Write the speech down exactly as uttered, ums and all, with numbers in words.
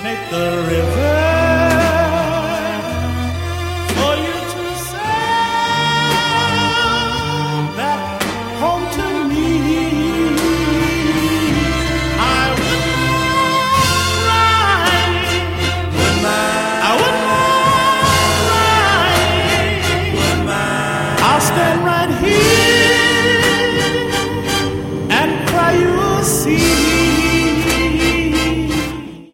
make the river for you to sail back home to me. I wouldn't cry, wouldn't I? I wouldn't cry, wouldn't I? I'll stand right here.